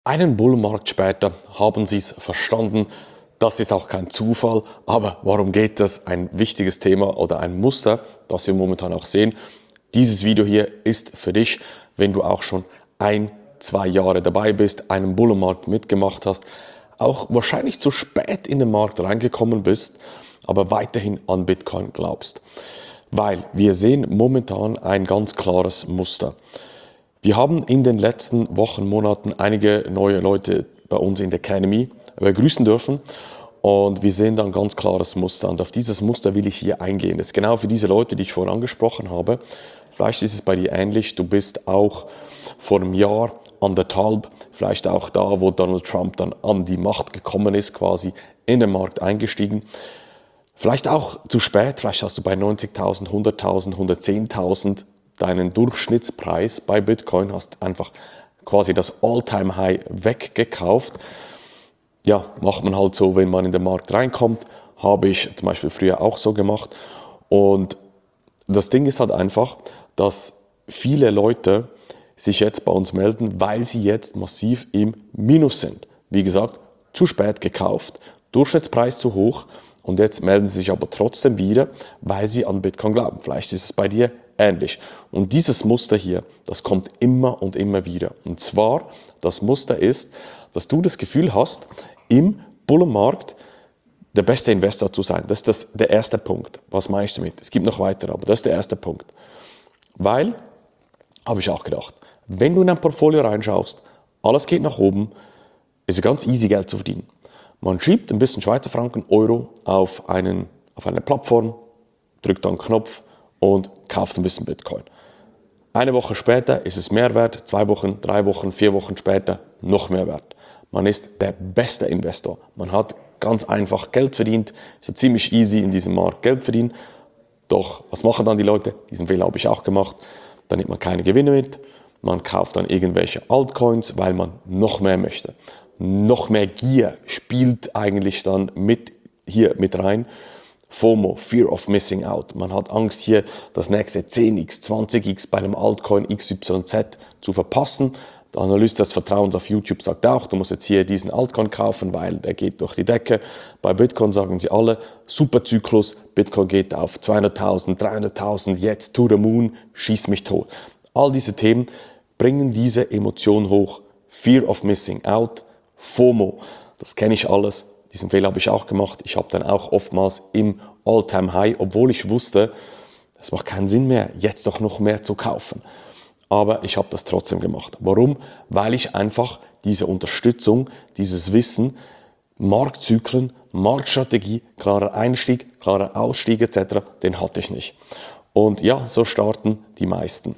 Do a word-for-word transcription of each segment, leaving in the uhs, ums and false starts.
Einen Bullenmarkt später haben Sie es verstanden. Das ist auch kein Zufall. Aber warum geht das? Ein wichtiges Thema oder ein Muster, das wir momentan auch sehen. Dieses Video hier ist für dich, wenn du auch schon ein, zwei Jahre dabei bist, einen Bullenmarkt mitgemacht hast, auch wahrscheinlich zu spät in den Markt reingekommen bist, aber weiterhin an Bitcoin glaubst. Weil wir sehen momentan ein ganz klares Muster. Wir haben in den letzten Wochen, Monaten einige neue Leute bei uns in der Academy begrüßen dürfen und wir sehen da ein ganz klares Muster und auf dieses Muster will ich hier eingehen. Das ist genau für diese Leute, die ich vorhin angesprochen habe. Vielleicht ist es bei dir ähnlich, du bist auch vor einem Jahr, anderthalb, vielleicht auch da, wo Donald Trump dann an die Macht gekommen ist, quasi in den Markt eingestiegen. Vielleicht auch zu spät, vielleicht hast du bei neunzigtausend, hunderttausend, hundertzehntausend deinen Durchschnittspreis bei Bitcoin, hast einfach quasi das All-Time-High weggekauft. Ja, macht man halt so, wenn man in den Markt reinkommt, habe ich zum Beispiel früher auch so gemacht. Und das Ding ist halt einfach, dass viele Leute sich jetzt bei uns melden, weil sie jetzt massiv im Minus sind. Wie gesagt, zu spät gekauft, Durchschnittspreis zu hoch und jetzt melden sie sich aber trotzdem wieder, weil sie an Bitcoin glauben. Vielleicht ist es bei dir ähnlich. Und dieses Muster hier, das kommt immer und immer wieder. Und zwar, das Muster ist, dass du das Gefühl hast, im Bullenmarkt der beste Investor zu sein. Das ist das, der erste Punkt. Was meine ich damit? Es gibt noch weitere, aber das ist der erste Punkt. Weil, habe ich auch gedacht, wenn du in ein Portfolio reinschaust, alles geht nach oben, ist es ganz easy, Geld zu verdienen. Man schiebt ein bisschen Schweizer Franken, Euro auf, einen, auf eine Plattform, drückt dann einen Knopf und kauft ein bisschen Bitcoin. Eine Woche später ist es mehr wert, zwei Wochen, drei Wochen, vier Wochen später noch mehr wert. Man ist der beste Investor. Man hat ganz einfach Geld verdient, ist ja ziemlich easy in diesem Markt Geld verdienen. Doch was machen dann die Leute? Diesen Fehler habe ich auch gemacht. Dann nimmt man keine Gewinne mit, man kauft dann irgendwelche Altcoins, weil man noch mehr möchte. Noch mehr Gier spielt eigentlich dann mit hier mit rein. FOMO, Fear of Missing Out. Man hat Angst, hier das nächste zehn x, zwanzig x bei einem Altcoin X Y Z zu verpassen. Der Analyst des Vertrauens auf YouTube sagt auch, du musst jetzt hier diesen Altcoin kaufen, weil der geht durch die Decke. Bei Bitcoin sagen sie alle, super Zyklus, Bitcoin geht auf zweihunderttausend, dreihunderttausend, jetzt to the moon, schieß mich tot. All diese Themen bringen diese Emotion hoch. Fear of Missing Out, FOMO, das kenne ich alles. Diesen Fehler habe ich auch gemacht. Ich habe dann auch oftmals im All-Time-High, obwohl ich wusste, es macht keinen Sinn mehr, jetzt doch noch mehr zu kaufen. Aber ich habe das trotzdem gemacht. Warum? Weil ich einfach diese Unterstützung, dieses Wissen, Marktzyklen, Marktstrategie, klarer Einstieg, klarer Ausstieg et cetera, den hatte ich nicht. Und ja, so starten die meisten.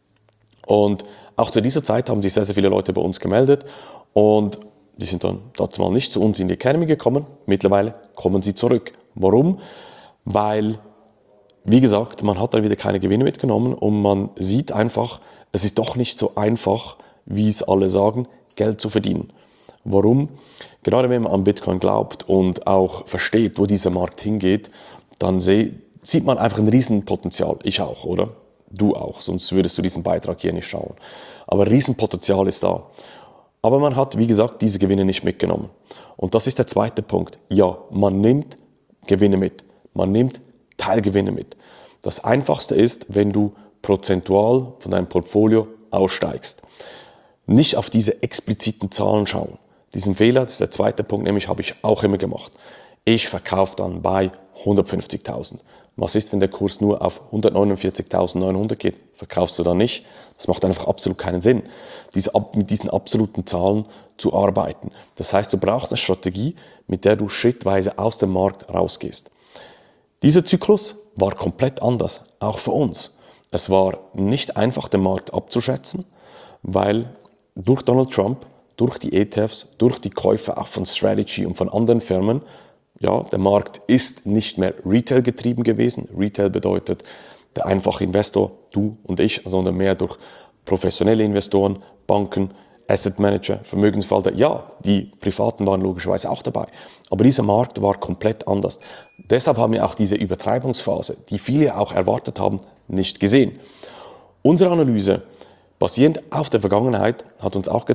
Und auch zu dieser Zeit haben sich sehr, sehr viele Leute bei uns gemeldet und die sind dann dazu mal nicht zu uns in die Academy gekommen. Mittlerweile kommen sie zurück. Warum? Weil, wie gesagt, man hat dann wieder keine Gewinne mitgenommen und man sieht einfach, es ist doch nicht so einfach, wie es alle sagen, Geld zu verdienen. Warum? Gerade wenn man an Bitcoin glaubt und auch versteht, wo dieser Markt hingeht, dann sieht man einfach ein Riesenpotenzial. Ich auch, oder? Du auch, sonst würdest du diesen Beitrag hier nicht schauen. Aber Riesenpotenzial ist da. Aber man hat, wie gesagt, diese Gewinne nicht mitgenommen. Und das ist der zweite Punkt. Ja, man nimmt Gewinne mit. Man nimmt Teilgewinne mit. Das Einfachste ist, wenn du prozentual von deinem Portfolio aussteigst. Nicht auf diese expliziten Zahlen schauen. Diesen Fehler, das ist der zweite Punkt, nämlich habe ich auch immer gemacht. Ich verkaufe dann bei hundertfünfzigtausend. Was ist, wenn der Kurs nur auf hundertneunundvierzigtausendneunhundert geht? Verkaufst du dann nicht? Das macht einfach absolut keinen Sinn, diese, mit diesen absoluten Zahlen zu arbeiten. Das heißt, du brauchst eine Strategie, mit der du schrittweise aus dem Markt rausgehst. Dieser Zyklus war komplett anders, auch für uns. Es war nicht einfach, den Markt abzuschätzen, weil durch Donald Trump, durch die E T Fs, durch die Käufe auch von Strategy und von anderen Firmen, ja, der Markt ist nicht mehr Retail getrieben gewesen. Retail bedeutet der einfache Investor, du und ich, sondern mehr durch professionelle Investoren, Banken, Asset Manager, Vermögensverwalter. Ja, die Privaten waren logischerweise auch dabei. Aber dieser Markt war komplett anders. Deshalb haben wir auch diese Übertreibungsphase, die viele auch erwartet haben, nicht gesehen. Unsere Analyse, basierend auf der Vergangenheit, hat uns auch gezeigt,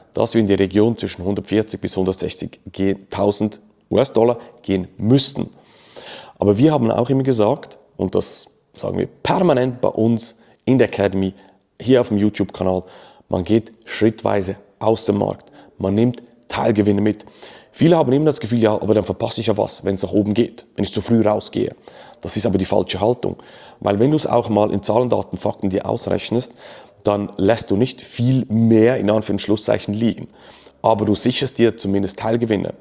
dass wir in die Region zwischen hundertvierzig bis hundertsechzigtausend U S-Dollar gehen müssten. Aber wir haben auch immer gesagt, und das sagen wir permanent bei uns in der Academy, hier auf dem YouTube-Kanal, man geht schrittweise aus dem Markt. Man nimmt Teilgewinne mit. Viele haben immer das Gefühl, ja, aber dann verpasse ich ja was, wenn es nach oben geht, wenn ich zu früh rausgehe. Das ist aber die falsche Haltung. Weil wenn du es auch mal in Zahlen, Daten, Fakten dir ausrechnest, dann lässt du nicht viel mehr in Anführungszeichen liegen. Aber du sicherst dir zumindest Teilgewinne.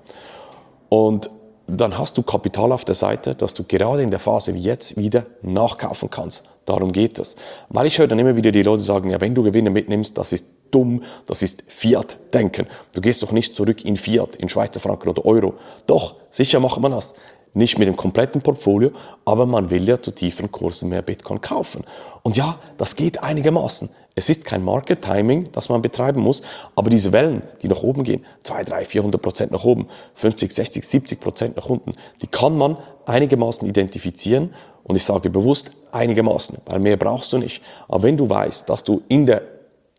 Und dann hast du Kapital auf der Seite, dass du gerade in der Phase wie jetzt wieder nachkaufen kannst. Darum geht es. Weil ich höre dann immer wieder die Leute sagen, ja, wenn du Gewinne mitnimmst, das ist dumm, das ist Fiat-Denken. Du gehst doch nicht zurück in Fiat, in Schweizer Franken oder Euro. Doch, sicher macht man das. Nicht mit dem kompletten Portfolio, aber man will ja zu tieferen Kursen mehr Bitcoin kaufen. Und ja, das geht einigermaßen. Es ist kein Market Timing, das man betreiben muss, aber diese Wellen, die nach oben gehen, zweihundert, dreihundert, vierhundert Prozent nach oben, fünfzig, sechzig, siebzig Prozent nach unten, die kann man einigermaßen identifizieren. Und ich sage bewusst einigermaßen, weil mehr brauchst du nicht. Aber wenn du weißt, dass du in der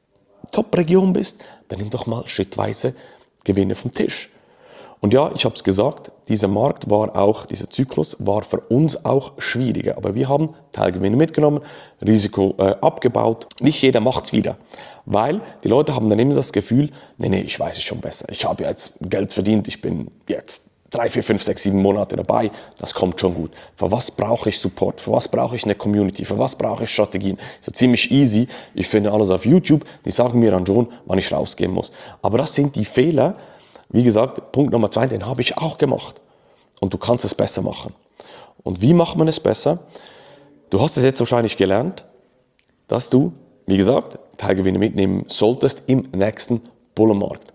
Top-Region bist, dann nimm doch mal schrittweise Gewinne vom Tisch. Und ja, ich habe es gesagt, dieser Markt war auch, dieser Zyklus war für uns auch schwieriger. Aber wir haben Teilgewinne mitgenommen, Risiko äh, abgebaut. Nicht jeder macht es wieder, weil die Leute haben dann immer das Gefühl, nee, nee, ich weiß es schon besser. Ich habe jetzt Geld verdient, ich bin jetzt drei, vier, fünf, sechs, sieben Monate dabei, das kommt schon gut. Für was brauche ich Support? Für was brauche ich eine Community? Für was brauche ich Strategien? Ist ja ziemlich easy. Ich finde alles auf YouTube, die sagen mir dann schon, wann ich rausgehen muss. Aber das sind die Fehler. Wie gesagt, Punkt Nummer zwei, den habe ich auch gemacht. Und du kannst es besser machen. Und wie macht man es besser? Du hast es jetzt wahrscheinlich gelernt, dass du, wie gesagt, Teilgewinne mitnehmen solltest im nächsten Bullenmarkt.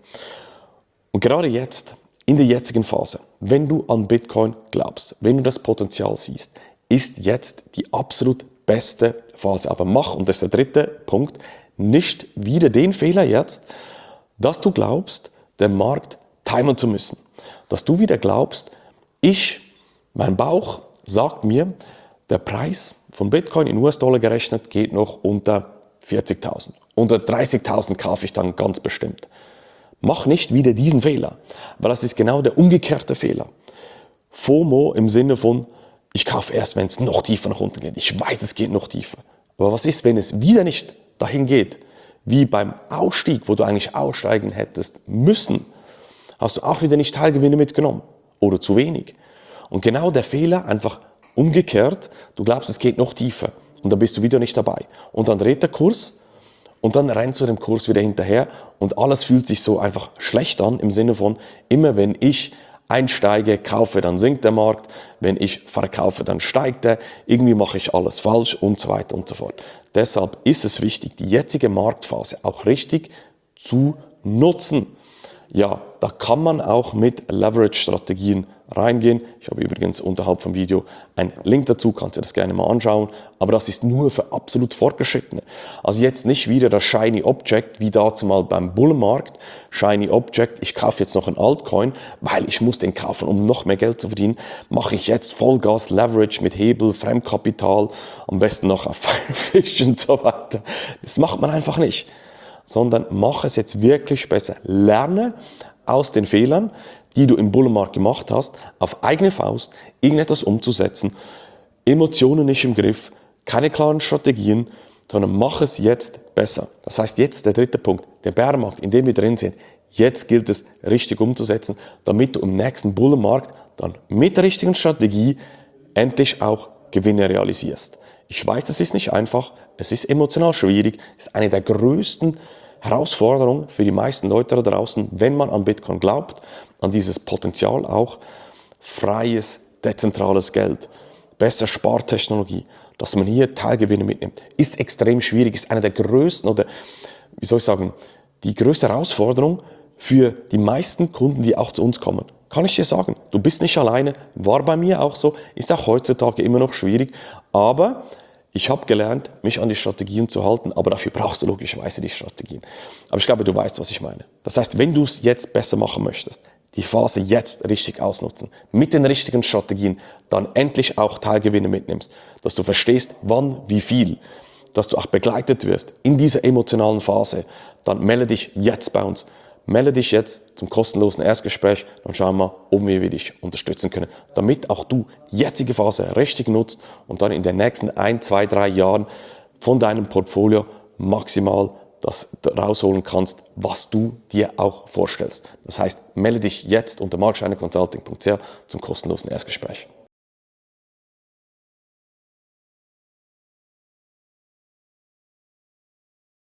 Und gerade jetzt, in der jetzigen Phase, wenn du an Bitcoin glaubst, wenn du das Potenzial siehst, ist jetzt die absolut beste Phase. Aber mach, und das ist der dritte Punkt, nicht wieder den Fehler jetzt, dass du glaubst, der Markt timen zu müssen. Dass du wieder glaubst, ich, mein Bauch sagt mir, der Preis von Bitcoin in U S-Dollar gerechnet geht noch unter vierzigtausend. Unter dreißigtausend kaufe ich dann ganz bestimmt. Mach nicht wieder diesen Fehler, weil das ist genau der umgekehrte Fehler. FOMO im Sinne von, ich kaufe erst, wenn es noch tiefer nach unten geht. Ich weiß, es geht noch tiefer. Aber was ist, wenn es wieder nicht dahin geht, wie beim Ausstieg, wo du eigentlich aussteigen hättest müssen, hast du auch wieder nicht Teilgewinne mitgenommen oder zu wenig. Und genau der Fehler, einfach umgekehrt, du glaubst, es geht noch tiefer und dann bist du wieder nicht dabei. Und dann dreht der Kurs und dann rennst du dem Kurs wieder hinterher und alles fühlt sich so einfach schlecht an im Sinne von, immer wenn ich einsteige, kaufe, dann sinkt der Markt, wenn ich verkaufe, dann steigt er, irgendwie mache ich alles falsch und so weiter und so fort. Deshalb ist es wichtig, die jetzige Marktphase auch richtig zu nutzen. Ja, da kann man auch mit Leverage-Strategien reingehen. Ich habe übrigens unterhalb vom Video einen Link dazu, kannst du das gerne mal anschauen. Aber das ist nur für absolut Fortgeschrittene. Also jetzt nicht wieder das Shiny Object, wie dazu mal beim Bullenmarkt. Shiny Object, ich kaufe jetzt noch ein Altcoin, weil ich muss den kaufen, um noch mehr Geld zu verdienen. Mache ich jetzt Vollgas Leverage mit Hebel, Fremdkapital, am besten noch auf Fish und so weiter. Das macht man einfach nicht. Sondern mach es jetzt wirklich besser. Lerne aus den Fehlern, die du im Bullenmarkt gemacht hast, auf eigene Faust irgendetwas umzusetzen. Emotionen nicht im Griff, keine klaren Strategien, sondern mach es jetzt besser. Das heißt, jetzt der dritte Punkt, der Bärenmarkt, in dem wir drin sind, jetzt gilt es richtig umzusetzen, damit du im nächsten Bullenmarkt dann mit der richtigen Strategie endlich auch Gewinne realisierst. Ich weiß, es ist nicht einfach, es ist emotional schwierig, es ist eine der größten Herausforderungen für die meisten Leute da draußen, wenn man an Bitcoin glaubt, an dieses Potenzial auch, freies, dezentrales Geld, bessere Spartechnologie, dass man hier Teilgewinne mitnimmt, ist extrem schwierig, ist eine der größten oder, wie soll ich sagen, die größte Herausforderung für die meisten Kunden, die auch zu uns kommen. Kann ich dir sagen, du bist nicht alleine, war bei mir auch so, ist auch heutzutage immer noch schwierig, aber ich habe gelernt, mich an die Strategien zu halten, aber dafür brauchst du logischerweise die Strategien. Aber ich glaube, du weißt, was ich meine. Das heißt, wenn du es jetzt besser machen möchtest, die Phase jetzt richtig ausnutzen, mit den richtigen Strategien, dann endlich auch Teilgewinne mitnimmst, dass du verstehst, wann, wie viel, dass du auch begleitet wirst in dieser emotionalen Phase, dann melde dich jetzt bei uns. melde dich jetzt zum kostenlosen Erstgespräch, dann schauen wir, ob wir dich unterstützen können, damit auch du die jetzige Phase richtig nutzt und dann in den nächsten ein, zwei, drei Jahren von deinem Portfolio maximal das rausholen kannst, was du dir auch vorstellst. Das heißt, melde dich jetzt unter marc steiner consulting punkt c h zum kostenlosen Erstgespräch.